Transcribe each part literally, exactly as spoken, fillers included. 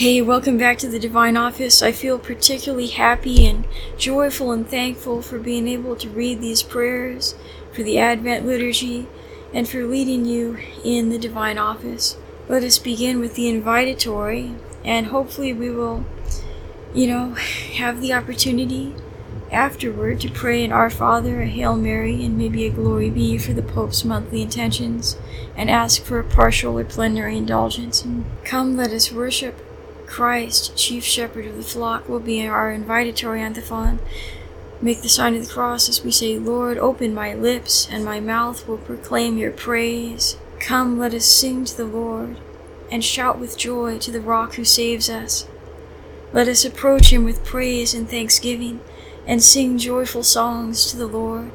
Hey, welcome back to the Divine Office. I feel particularly happy and joyful and thankful for being able to read these prayers, for the Advent Liturgy, and for leading you in the Divine Office. Let us begin with the invitatory, and hopefully we will, you know, have the opportunity afterward to pray an Our Father, a Hail Mary, and maybe a Glory Be for the Pope's monthly intentions, and ask for a partial or plenary indulgence. And come, let us worship Christ, chief shepherd of the flock, will be our invitatory antiphon. Make the sign of the cross as we say, Lord, open my lips, and my mouth will proclaim your praise. Come, let us sing to the Lord, and shout with joy to the rock who saves us. Let us approach him with praise and thanksgiving, and sing joyful songs to the Lord.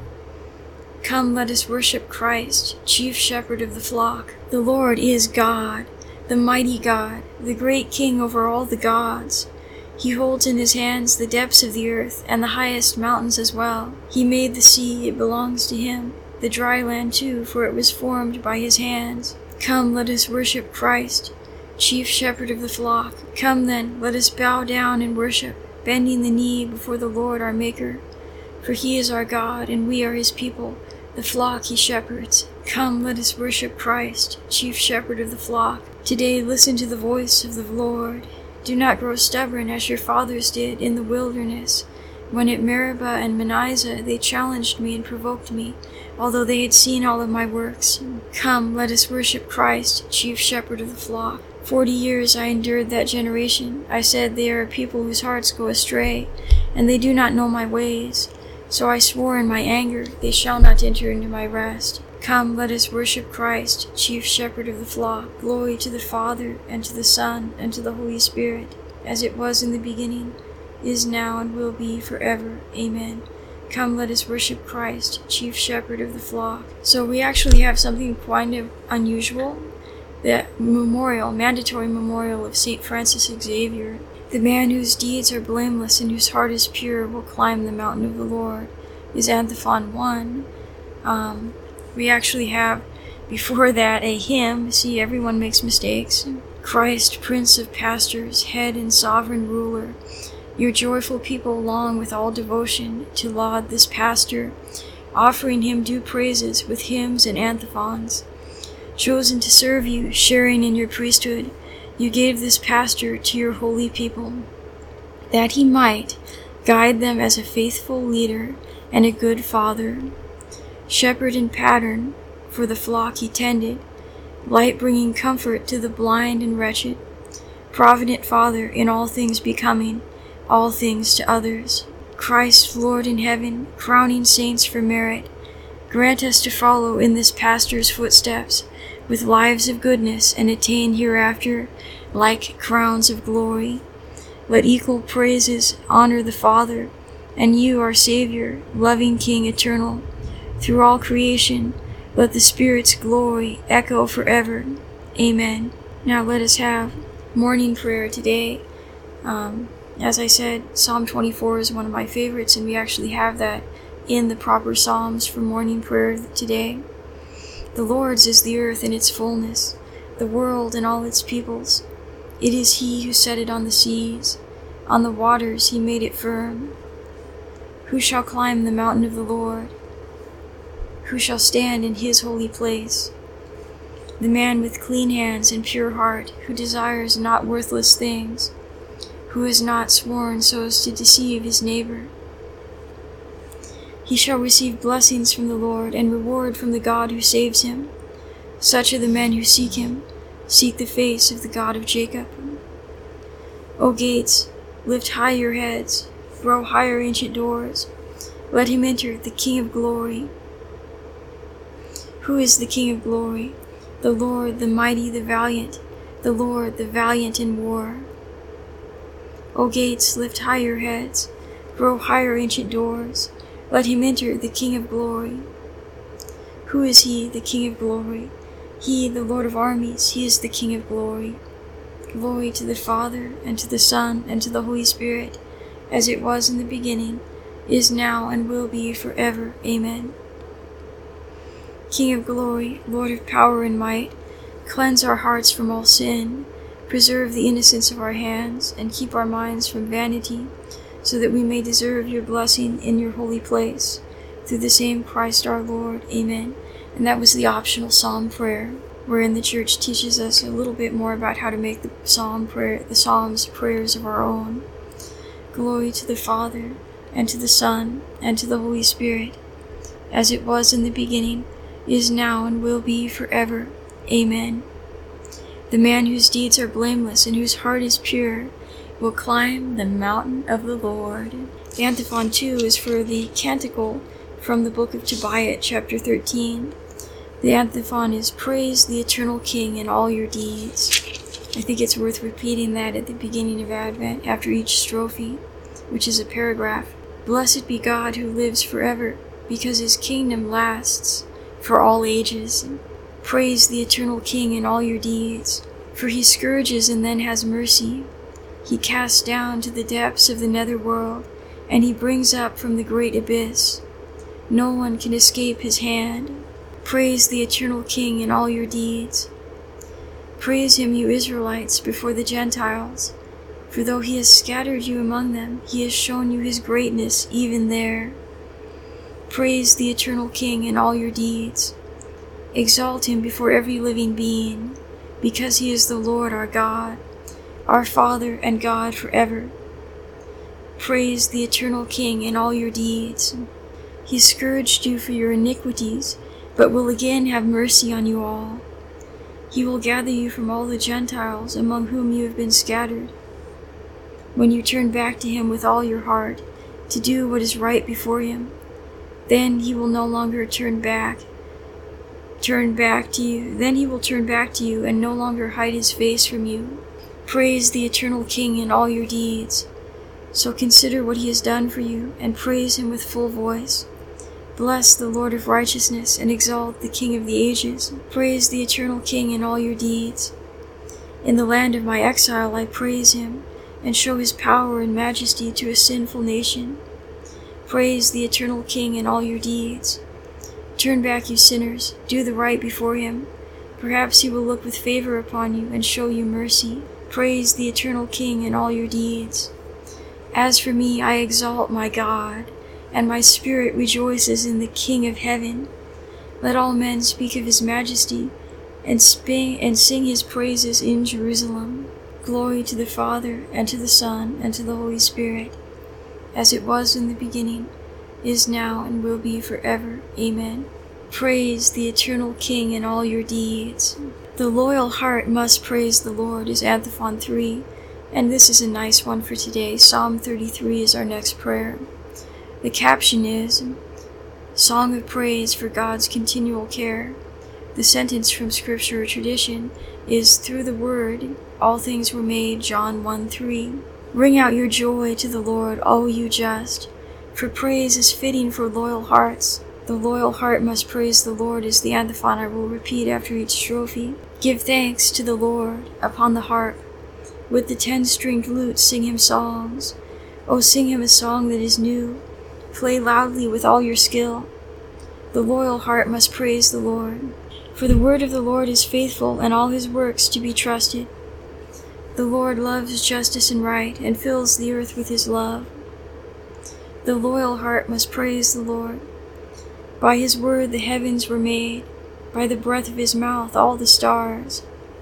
Come, let us worship Christ, chief shepherd of the flock. The Lord is God, the mighty God, the great King over all the gods. He holds in his hands the depths of the earth and the highest mountains as well. He made the sea, it belongs to him, the dry land too, for it was formed by his hands. Come, let us worship Christ, chief shepherd of the flock. Come then, let us bow down and worship, bending the knee before the Lord our Maker. For he is our God, and we are his people, the flock he shepherds. Come, let us worship Christ, chief shepherd of the flock. Today listen to the voice of the Lord. Do not grow stubborn as your fathers did in the wilderness, when at Meribah and Manasseh they challenged me and provoked me, although they had seen all of my works. Come, let us worship Christ, chief shepherd of the flock. Forty years I endured that generation. I said, they are a people whose hearts go astray, and they do not know my ways. So I swore in my anger, they shall not enter into my rest. Come, let us worship Christ, chief shepherd of the flock. Glory to the Father, and to the Son, and to the Holy Spirit, as it was in the beginning, is now, and will be forever. Amen. Come, let us worship Christ, chief shepherd of the flock. So we actually have something quite unusual, the memorial, mandatory memorial of Saint Francis Xavier. The man whose deeds are blameless and whose heart is pure will climb the mountain of the Lord, is Antiphon one. Um... We actually have, before that, a hymn. See, everyone makes mistakes. Christ, Prince of Pastors, Head and Sovereign Ruler, your joyful people long with all devotion to laud this pastor, offering him due praises with hymns and antiphons. Chosen to serve you, sharing in your priesthood, you gave this pastor to your holy people, that he might guide them as a faithful leader and a good father. Shepherd and pattern for the flock he tended, light bringing comfort to the blind and wretched, provident Father in all things becoming, all things to others. Christ, Lord in heaven, crowning saints for merit, grant us to follow in this pastor's footsteps, with lives of goodness, and attain hereafter like crowns of glory. Let equal praises honor the Father, and you, our Savior, loving King eternal. Through all creation, let the Spirit's glory echo forever. Amen. Now let us have morning prayer today. Um, as I said, Psalm twenty-four is one of my favorites, and we actually have that in the proper Psalms for morning prayer today. The Lord's is the earth and its fullness, the world and all its peoples. It is he who set it on the seas, on the waters he made it firm. Who shall climb the mountain of the Lord? Who shall stand in his holy place? The man with clean hands and pure heart, who desires not worthless things, who has not sworn so as to deceive his neighbor. He shall receive blessings from the Lord, and reward from the God who saves him. Such are the men who seek him, seek the face of the God of Jacob. O gates, lift high your heads, grow higher ancient doors. Let him enter, the King of glory. Who is the King of glory? The Lord, the mighty, the valiant, the Lord, the valiant in war. O gates, lift high your heads, grow higher ancient doors. Let him enter, the King of glory. Who is he, the King of glory? He, the Lord of armies, he is the King of glory. Glory to the Father, and to the Son, and to the Holy Spirit, as it was in the beginning, is now, and will be forever. Amen. King of glory, Lord of power and might, cleanse our hearts from all sin, Preserve the innocence of our hands, and keep our minds from vanity, so that we may deserve your blessing in your holy place. Through the same Christ our Lord. Amen. And that was the optional psalm prayer, wherein the church teaches us a little bit more about how to make the psalm prayer, the psalms prayers of our own. Glory to the Father, and to the Son, and to the Holy Spirit, as it was in the beginning, is now, and will be forever. Amen. The man whose deeds are blameless and whose heart is pure will climb the mountain of the Lord. The antiphon two is for the canticle from the book of Tobiah, chapter thirteen. The antiphon is, praise the eternal King in all your deeds. I think it's worth repeating that at the beginning of Advent, after each strophe, which is a paragraph. Blessed be God who lives forever, because his kingdom lasts for all ages. Praise the eternal King in all your deeds, for he scourges and then has mercy. He casts down to the depths of the netherworld, and he brings up from the great abyss. No one can escape his hand. Praise the eternal King in all your deeds. Praise him, you Israelites, before the Gentiles, for though he has scattered you among them, he has shown you his greatness even there. Praise the eternal King in all your deeds. Exalt him before every living being, because he is the Lord our God, our Father and God forever. Praise the eternal King in all your deeds. He scourged you for your iniquities, but will again have mercy on you all. He will gather you from all the Gentiles among whom you have been scattered. When you turn back to him with all your heart, to do what is right before him, then he will no longer turn back. Turn back to you. Then he will turn back to you and no longer hide his face from you. Praise the eternal King in all your deeds. So consider what he has done for you, and praise him with full voice. Bless the Lord of righteousness, and exalt the King of the ages. Praise the eternal King in all your deeds. In the land of my exile I praise him, and show his power and majesty to a sinful nation. Praise the eternal King in all your deeds. Turn back, you sinners, do the right before him. Perhaps he will look with favor upon you and show you mercy. Praise the eternal King in all your deeds. As for me, I exalt my God, and my spirit rejoices in the King of heaven. Let all men speak of his majesty, and, sping, and sing his praises in Jerusalem. Glory to the Father, and to the Son, and to the Holy Spirit, as it was in the beginning, is now, and will be forever. Amen. Praise the eternal King in all your deeds. The loyal heart must praise the Lord is antiphon three, and this is a nice one for today. Psalm thirty-three is our next prayer. The caption is, Song of Praise for God's Continual Care. The sentence from Scripture or tradition is, through the Word, all things were made, John one three. Ring out your joy to the Lord, all you just, for praise is fitting for loyal hearts. The loyal heart must praise the Lord is the antiphon I will repeat after each strophe. Give thanks to the Lord upon the harp. With the ten-stringed lute sing him songs. Oh, sing him a song that is new. Play loudly with all your skill. The loyal heart must praise the Lord. For the word of the Lord is faithful, and all his works to be trusted. The Lord loves justice and right, and fills the earth with his love. The loyal heart must praise the Lord. By his word the heavens were made, by the breath of his mouth all the stars.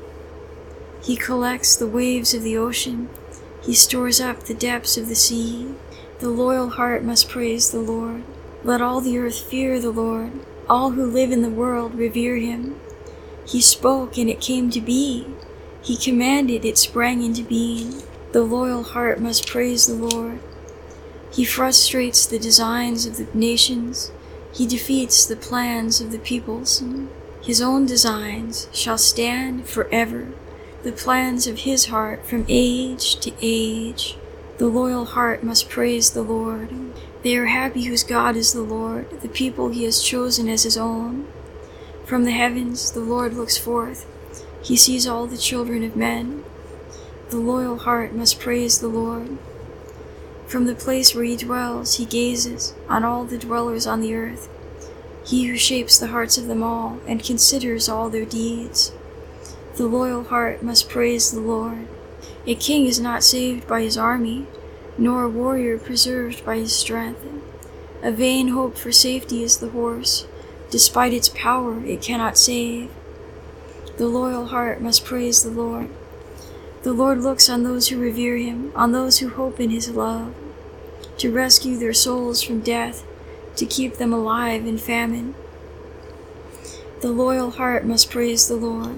He collects the waves of the ocean, he stores up the depths of the sea. The loyal heart must praise the Lord. Let all the earth fear the Lord, all who live in the world revere him. He spoke and it came to be, he commanded it sprang into being. The loyal heart must praise the Lord. He frustrates the designs of the nations. He defeats the plans of the peoples. His own designs shall stand forever, the plans of his heart from age to age. The loyal heart must praise the Lord. They are happy whose God is the Lord, the people he has chosen as his own. From the heavens the Lord looks forth. He sees all the children of men. The loyal heart must praise the Lord. From the place where he dwells, he gazes on all the dwellers on the earth, he who shapes the hearts of them all and considers all their deeds. The loyal heart must praise the Lord. A king is not saved by his army, nor a warrior preserved by his strength. A vain hope for safety is the horse. Despite its power, it cannot save. The loyal heart must praise the Lord. The Lord looks on those who revere him, on those who hope in his love, to rescue their souls from death, to keep them alive in famine. The loyal heart must praise the Lord.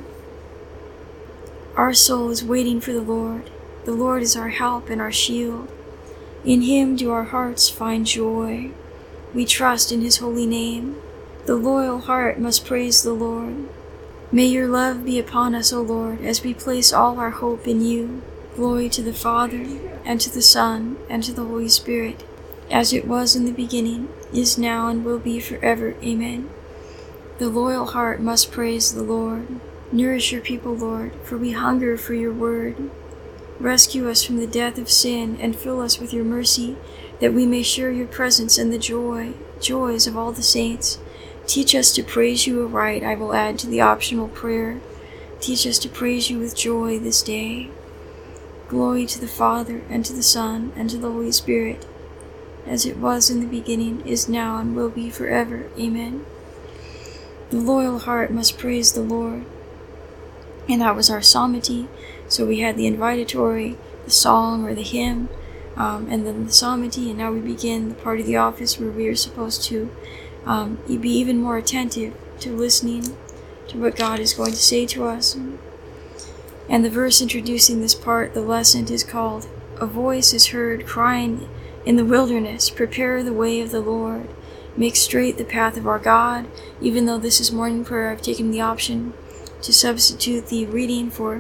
Our soul is waiting for the Lord. The Lord is our help and our shield. In him do our hearts find joy. We trust in his holy name. The loyal heart must praise the Lord. May your love be upon us, O Lord, as we place all our hope in you. Glory to the Father, and to the Son, and to the Holy Spirit, as it was in the beginning, is now, and will be forever. Amen. The loyal heart must praise the Lord. Nourish your people, Lord, for we hunger for your word. Rescue us from the death of sin, and fill us with your mercy, that we may share your presence and the joy, joys of all the saints. Teach us to praise you aright. I will add to the optional prayer. Teach us to praise you with joy this day. Glory to the Father, and to the Son, and to the Holy Spirit, as it was in the beginning, is now, and will be forever. Amen. The loyal heart must praise the Lord. And that was our psalmody. So we had the invitatory, the song or the hymn, um, and then the psalmody, and now we begin the part of the office where we are supposed to um, be even more attentive to listening to what God is going to say to us. And the verse introducing this part, the lesson, is called, "A voice is heard crying in the wilderness, prepare the way of the Lord, make straight the path of our God." Even though this is morning prayer, I've taken the option to substitute the reading for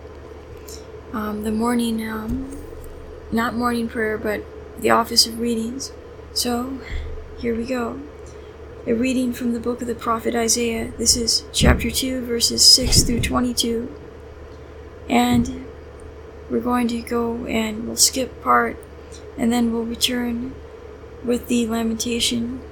um, the morning, um, not morning prayer, but the office of readings. So, here we go. A reading from the book of the prophet Isaiah. This is chapter two, verses six through twenty-two. And we're going to go and we'll skip part, and then we'll return with the lamentation,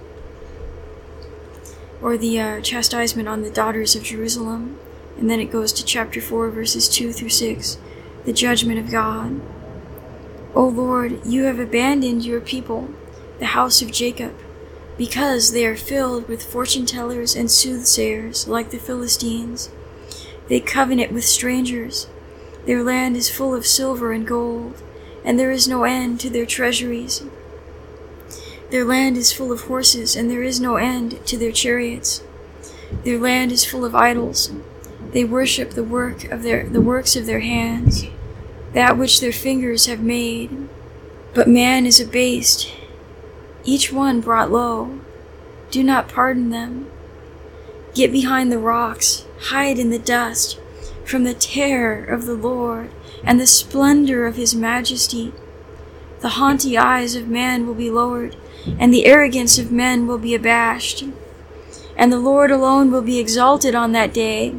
or the uh, chastisement on the daughters of Jerusalem. And then it goes to chapter four, verses two through six, the judgment of God. O Lord, you have abandoned your people, the house of Jacob, because they are filled with fortune-tellers and soothsayers like the Philistines. They covenant with strangers. Their land is full of silver and gold, and there is no end to their treasuries. Their land is full of horses, and there is no end to their chariots. Their land is full of idols. They worship the work of their the works of their hands, that which their fingers have made. But man is abased, each one brought low. Do not pardon them. Get behind the rocks, hide in the dust, from the terror of the Lord and the splendor of his majesty. The haughty eyes of man will be lowered, and the arrogance of men will be abashed. And the Lord alone will be exalted on that day.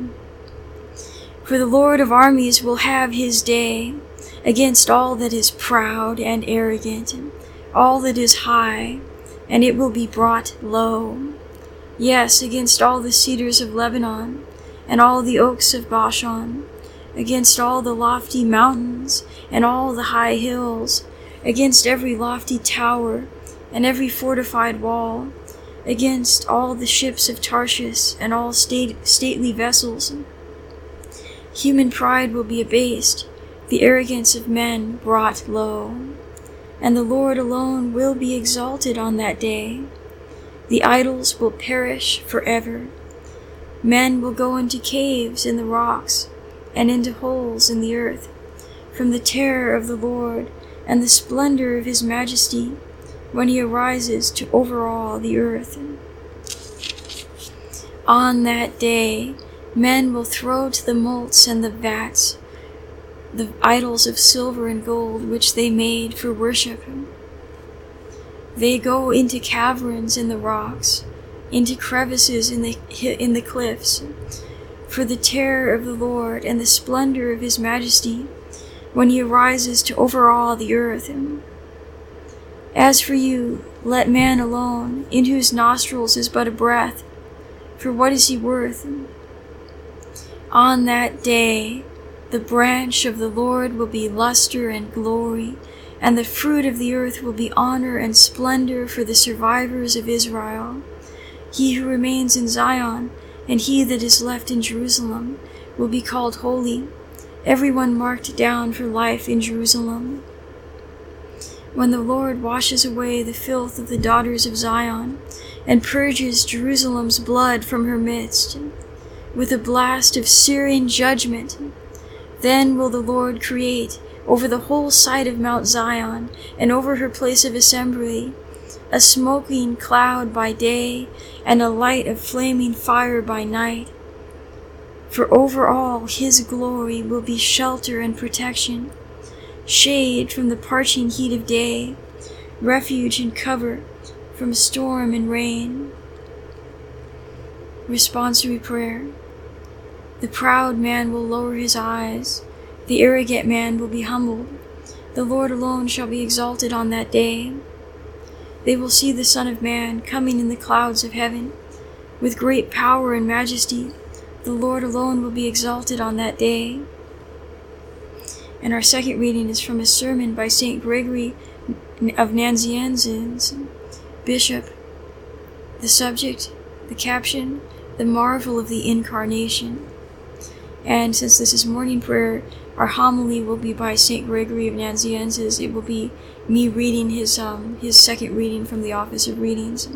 For the Lord of armies will have his day against all that is proud and arrogant, all that is high, and it will be brought low. Yes, against all the cedars of Lebanon, and all the oaks of Bashan, against all the lofty mountains, and all the high hills, against every lofty tower, and every fortified wall, against all the ships of Tarshish, and all state, stately vessels. Human pride will be abased, the arrogance of men brought low. And the Lord alone will be exalted on that day. The idols will perish forever. Men will go into caves in the rocks, and into holes in the earth, from the terror of the Lord and the splendor of his majesty, when he arises to overawe the earth. On that day, men will throw to the moats and the vats the idols of silver and gold which they made for worship. They go into caverns in the rocks, into crevices in the in the cliffs, for the terror of the Lord and the splendor of his majesty, when he arises to overawe the earth. As for you, let man alone, in whose nostrils is but a breath, for what is he worth? On that day, the branch of the Lord will be luster and glory, and the fruit of the earth will be honor and splendor for the survivors of Israel. He who remains in Zion, and he that is left in Jerusalem, will be called holy, everyone marked down for life in Jerusalem. When the Lord washes away the filth of the daughters of Zion, and purges Jerusalem's blood from her midst, with a blast of Syrian judgment, then will the Lord create over the whole site of Mount Zion, and over her place of assembly, a smoking cloud by day, and a light of flaming fire by night. For over all his glory will be shelter and protection, shade from the parching heat of day, refuge and cover from storm and rain. Responsory prayer. The proud man will lower his eyes, the arrogant man will be humbled. The Lord alone shall be exalted on that day. They will see the Son of Man coming in the clouds of heaven, with great power and majesty. The Lord alone will be exalted on that day. And our second reading is from a sermon by Saint Gregory of Nazianzus, Bishop. The subject, the caption, the marvel of the Incarnation. And since this is morning prayer, our homily will be by Saint Gregory of Nazianzus. It will be me reading his um, his second reading from the Office of Readings.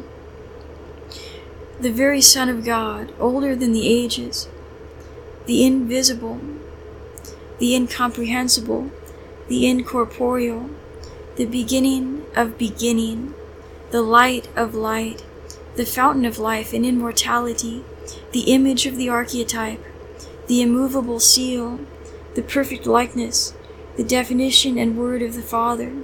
The very Son of God, older than the ages, the invisible, the incomprehensible, the incorporeal, the beginning of beginning, the light of light, the fountain of life and immortality, the image of the archetype, the immovable seal, the perfect likeness, the definition and word of the Father.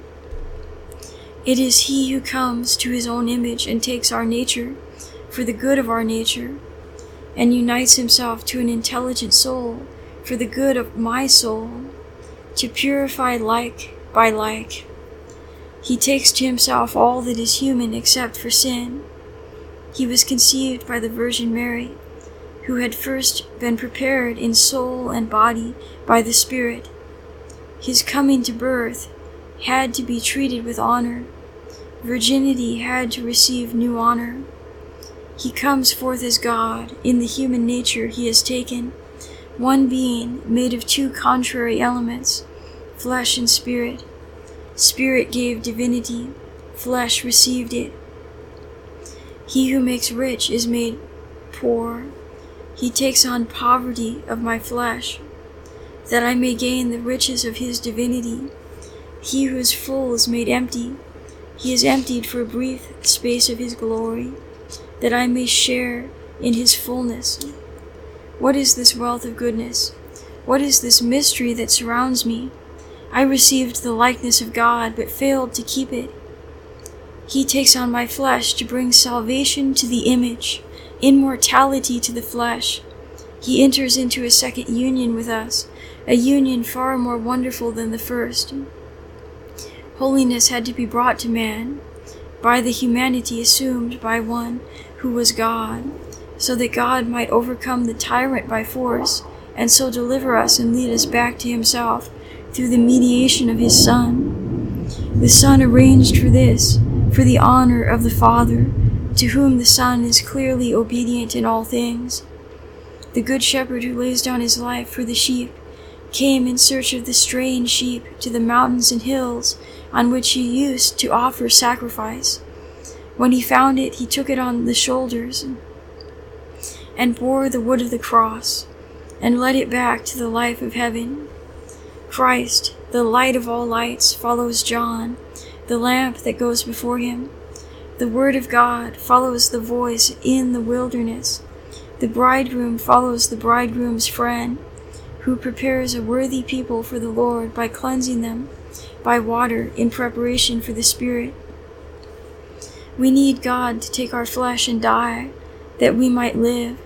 It is he who comes to his own image and takes our nature for the good of our nature, and unites himself to an intelligent soul for the good of my soul, to purify like by like. He takes to himself all that is human except for sin. He was conceived by the Virgin Mary, who had first been prepared in soul and body by the Spirit. His coming to birth had to be treated with honor. Virginity had to receive new honor. He comes forth as God. In the human nature he has taken, one being made of two contrary elements, flesh and spirit. Spirit gave divinity, flesh received it. He who makes rich is made poor. He takes on poverty of my flesh, that I may gain the riches of his divinity. He who is full is made empty. He is emptied for a brief space of his glory, that I may share in his fullness. What is this wealth of goodness? What is this mystery that surrounds me? I received the likeness of God, but failed to keep it. He takes on my flesh to bring salvation to the image, immortality to the flesh. He enters into a second union with us, a union far more wonderful than the first. Holiness had to be brought to man by the humanity assumed by one who was God, so that God might overcome the tyrant by force, and so deliver us and lead us back to himself through the mediation of his Son. The Son arranged for this, for the honor of the Father, to whom the Son is clearly obedient in all things. The Good Shepherd who lays down his life for the sheep came in search of the straying sheep to the mountains and hills on which he used to offer sacrifice. When he found it, he took it on the shoulders and bore the wood of the cross and led it back to the life of heaven. Christ, the light of all lights, follows John, the lamp that goes before him. The word of God follows the voice in the wilderness. The bridegroom follows the bridegroom's friend, who prepares a worthy people for the Lord by cleansing them by water in preparation for the Spirit. We need God to take our flesh and die, that we might live.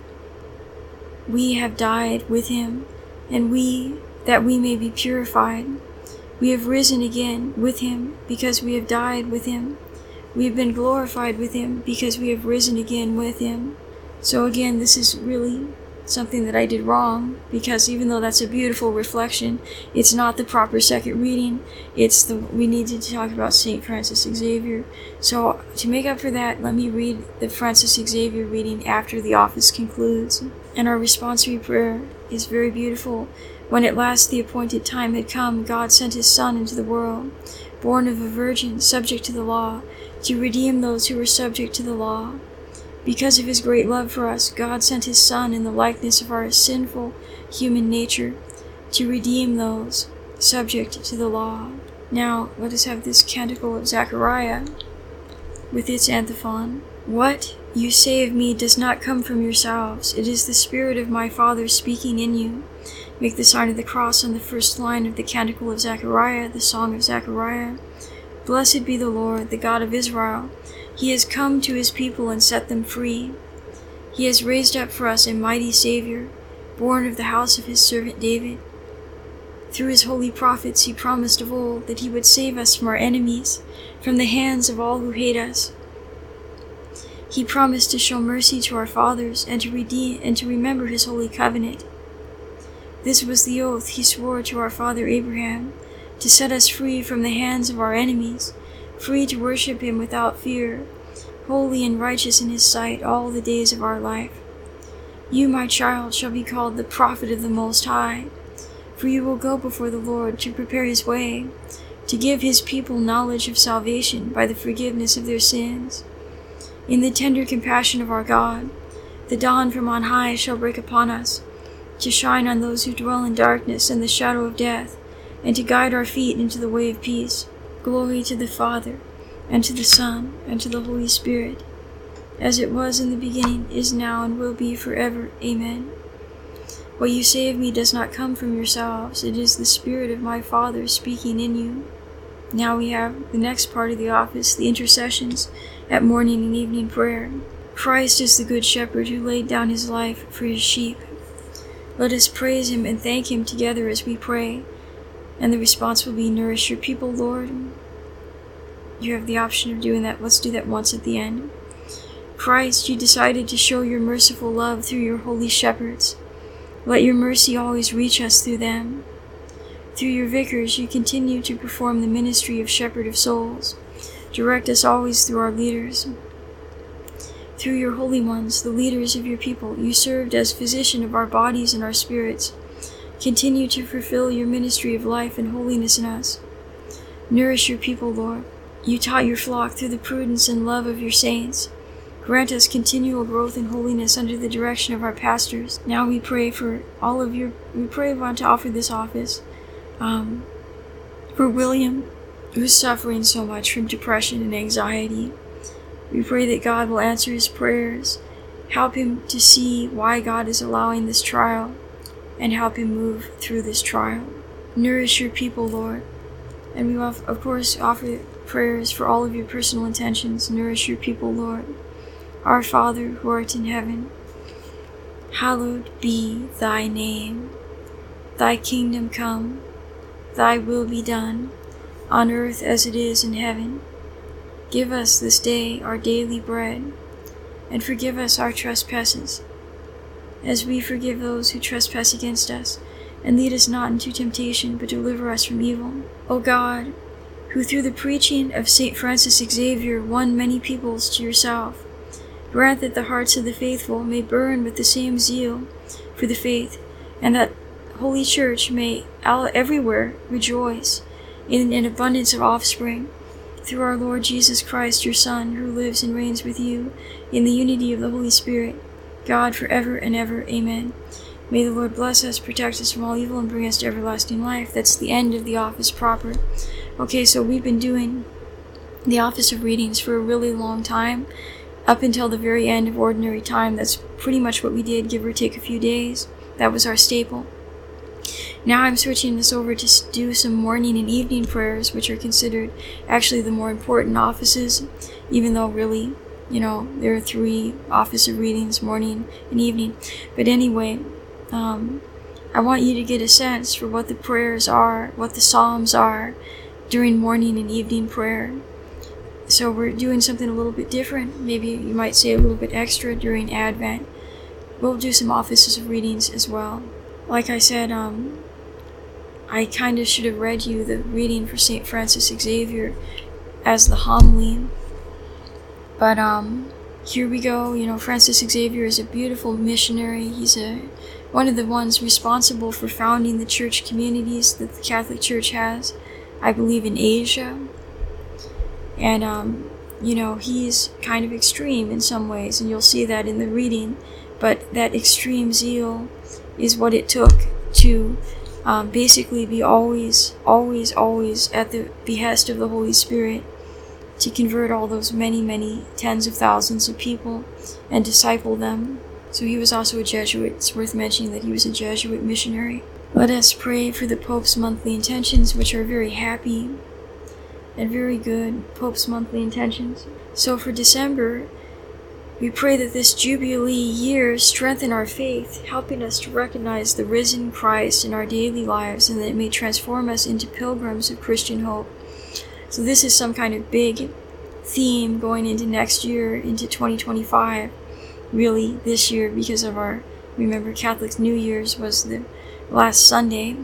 We have died with him, and we, that we may be purified. We have risen again with him, because we have died with him. We have been glorified with him, because we have risen again with him. So again, this is really something that I did wrong, because even though that's a beautiful reflection, it's not the proper second reading. It's the we needed to talk about Saint Francis Xavier. So to make up for that, let me read the Francis Xavier reading after the office concludes. And our responsory prayer is very beautiful. When at last the appointed time had come, God sent his Son into the world, born of a virgin, subject to the law, to redeem those who were subject to the law. Because of his great love for us, God sent his Son in the likeness of our sinful human nature to redeem those subject to the law. Now, let us have this canticle of Zechariah with its antiphon. What you say of me does not come from yourselves. It is the Spirit of my Father speaking in you. Make the sign of the cross on the first line of the canticle of Zechariah, the song of Zechariah. Blessed be the Lord, the God of Israel. He has come to his people and set them free. He has raised up for us a mighty Savior, born of the house of his servant David. Through his holy prophets he promised of old that he would save us from our enemies, from the hands of all who hate us. He promised to show mercy to our fathers and to redeem and to remember his holy covenant. This was the oath he swore to our father Abraham, to set us free from the hands of our enemies, free to worship him without fear, holy and righteous in his sight all the days of our life. You, my child, shall be called the prophet of the Most High, for you will go before the Lord to prepare his way, to give his people knowledge of salvation by the forgiveness of their sins. In the tender compassion of our God, the dawn from on high shall break upon us, to shine on those who dwell in darkness and the shadow of death, and to guide our feet into the way of peace. Glory to the Father, and to the Son, and to the Holy Spirit, as it was in the beginning, is now, and will be forever. Amen. What you say of me does not come from yourselves. It is the Spirit of my Father speaking in you. Now we have the next part of the office, the intercessions at morning and evening prayer. Christ is the Good Shepherd who laid down his life for his sheep. Let us praise him and thank him together as we pray. And the response will be, nourish your people, Lord. You have the option of doing that. Let's do that once at the end. Christ, you decided to show your merciful love through your holy shepherds. Let your mercy always reach us through them. Through your vicars, you continue to perform the ministry of shepherd of souls. Direct us always through our leaders. Through your holy ones, the leaders of your people, you served as physician of our bodies and our spirits. Continue to fulfill your ministry of life and holiness in us. Nourish your people, Lord. You taught your flock through the prudence and love of your saints. Grant us continual growth in holiness under the direction of our pastors. Now we pray for all of your, we pray we want to offer this office um, for William, who's suffering so much from depression and anxiety. We pray that God will answer his prayers, help him to see why God is allowing this trial, and help him move through this trial. Nourish your people, Lord. And we will, of course, offer prayers for all of your personal intentions. Nourish your people, Lord. Our Father, who art in heaven, hallowed be thy name. Thy kingdom come, thy will be done, on earth as it is in heaven. Give us this day our daily bread, and forgive us our trespasses, as we forgive those who trespass against us. And lead us not into temptation, but deliver us from evil. O God, who through the preaching of Saint Francis Xavier won many peoples to yourself, grant that the hearts of the faithful may burn with the same zeal for the faith, and that Holy Church may everywhere rejoice in an abundance of offspring, through our Lord Jesus Christ, your Son, who lives and reigns with you in the unity of the Holy Spirit, God, forever and ever. Amen. May the Lord bless us, protect us from all evil, and bring us to everlasting life. That's the end of the office proper. Okay, so we've been doing the office of readings for a really long time, up until the very end of ordinary time. That's pretty much what we did, give or take a few days. That was our staple. Now I'm switching this over to do some morning and evening prayers, which are considered actually the more important offices, even though really, you know, there are three office of readings, morning and evening. But anyway, um, I want you to get a sense for what the prayers are, what the psalms are during morning and evening prayer. So we're doing something a little bit different, maybe you might say a little bit extra during Advent. we'll do some offices of readings as well. Like I said, um, I kind of should have read you the reading for Saint Francis Xavier as the homily. But um, here we go. You know, Francis Xavier is a beautiful missionary. He's a one of the ones responsible for founding the church communities that the Catholic Church has, I believe, in Asia. And, um, you know, he's kind of extreme in some ways, and you'll see that in the reading. But that extreme zeal is what it took to um, basically be always, always, always at the behest of the Holy Spirit to convert all those many, many tens of thousands of people and disciple them. So he was also a Jesuit. It's worth mentioning that he was a Jesuit missionary. Let us pray for the Pope's monthly intentions, which are very happy and very good. Pope's monthly intentions. So for December, we pray that this Jubilee year strengthen our faith, helping us to recognize the risen Christ in our daily lives, and that it may transform us into pilgrims of Christian hope. So this is some kind of big theme going into next year, into twenty twenty-five. Really, this year, because of our, remember, Catholic New Year's was the last Sunday.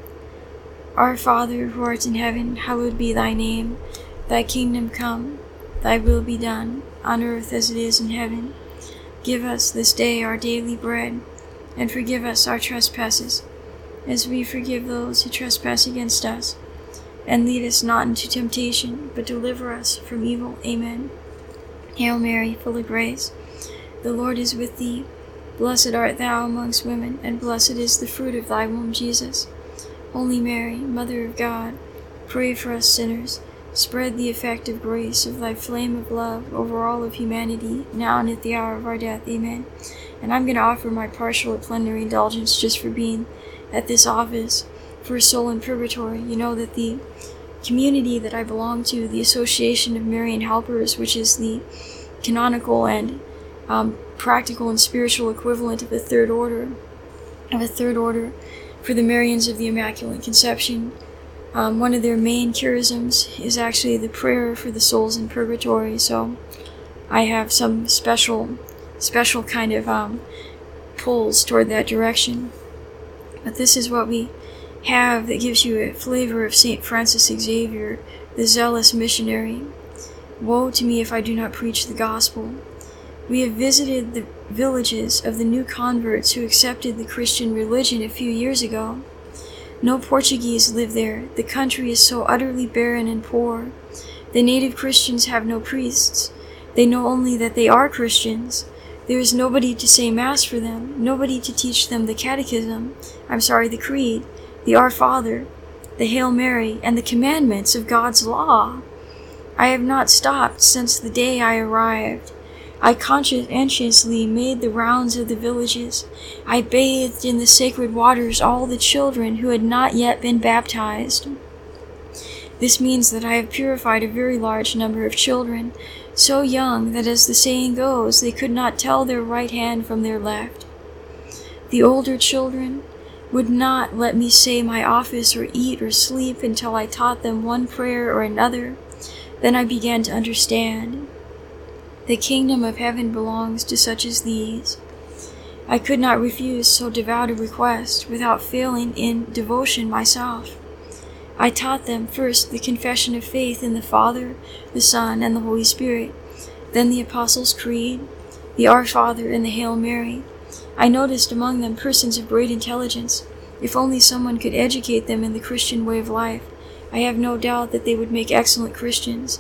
Our Father, who art in heaven, hallowed be thy name. Thy kingdom come, thy will be done, on earth as it is in heaven. Give us this day our daily bread, and forgive us our trespasses, as we forgive those who trespass against us. And lead us not into temptation, but deliver us from evil. Amen. Hail Mary, full of grace, the Lord is with thee. Blessed art thou amongst women, and blessed is the fruit of thy womb, Jesus. Holy Mary, Mother of God, pray for us sinners. Spread the effect of grace of thy flame of love over all of humanity, now and at the hour of our death. Amen. And I'm going to offer my partial or plenary indulgence just for being at this office for a soul in purgatory. You know that the community that I belong to, the Association of Marian Helpers, which is the canonical and um, practical and spiritual equivalent of a third order, of a third order for the Marians of the Immaculate Conception. Um, one of their main charisms is actually the prayer for the souls in purgatory. So I have some special, special kind of um, pulls toward that direction. But this is what we have that gives you a flavor of Saint Francis Xavier, the zealous missionary. Woe to me if I do not preach the gospel. We have visited the villages of the new converts who accepted the Christian religion a few years ago. No Portuguese live there. The country is so utterly barren and poor. The native Christians have no priests. They know only that they are Christians. There is nobody to say Mass for them, nobody to teach them the Catechism, I'm sorry, the Creed, the Our Father, the Hail Mary, and the commandments of God's law. I have not stopped since the day I arrived. I conscientiously made the rounds of the villages. I bathed in the sacred waters all the children who had not yet been baptized. This means that I have purified a very large number of children, so young that, as the saying goes, they could not tell their right hand from their left. The older children would not let me say my office or eat or sleep until I taught them one prayer or another. Then I began to understand. The kingdom of heaven belongs to such as these. I could not refuse so devout a request without failing in devotion myself. I taught them first the confession of faith in the Father, the Son, and the Holy Spirit, then the Apostles' Creed, the Our Father, and the Hail Mary. I noticed among them persons of great intelligence. If only someone could educate them in the Christian way of life, I have no doubt that they would make excellent Christians.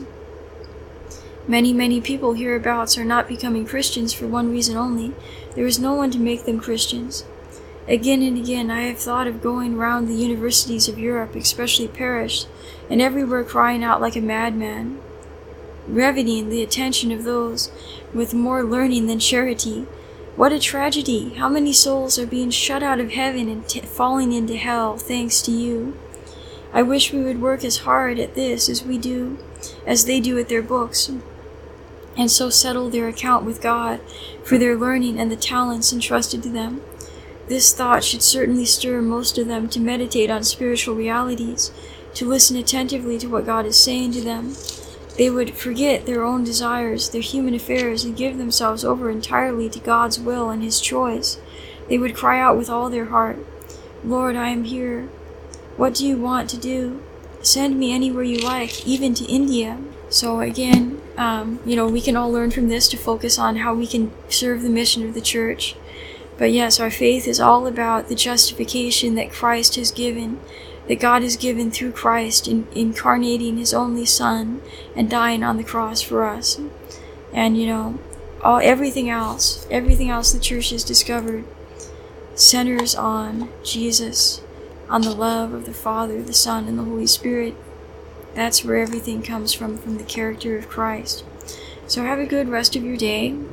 Many, many people hereabouts are not becoming Christians for one reason only. There is no one to make them Christians. Again and again I have thought of going round the universities of Europe, especially Paris, and everywhere crying out like a madman, riveting the attention of those with more learning than charity. What a tragedy! How many souls are being shut out of heaven and t- falling into hell, thanks to you. I wish we would work as hard at this as we do, as they do at their books, and so settle their account with God for their learning and the talents entrusted to them. This thought should certainly stir most of them to meditate on spiritual realities, to listen attentively to what God is saying to them, they would forget their own desires, their human affairs, and give themselves over entirely to God's will and His choice. They would cry out with all their heart, "Lord, I am here. What do you want to do? Send me anywhere you like, even to India." So again, um, you know, we can all learn from this to focus on how we can serve the mission of the church. But yes, our faith is all about the justification that Christ has given, that God has given through Christ in incarnating His only Son and dying on the cross for us. And you know, all everything else, everything else the church has discovered centers on Jesus, on the love of the Father, the Son, and the Holy Spirit. That's where everything comes from, from the character of Christ. So have a good rest of your day.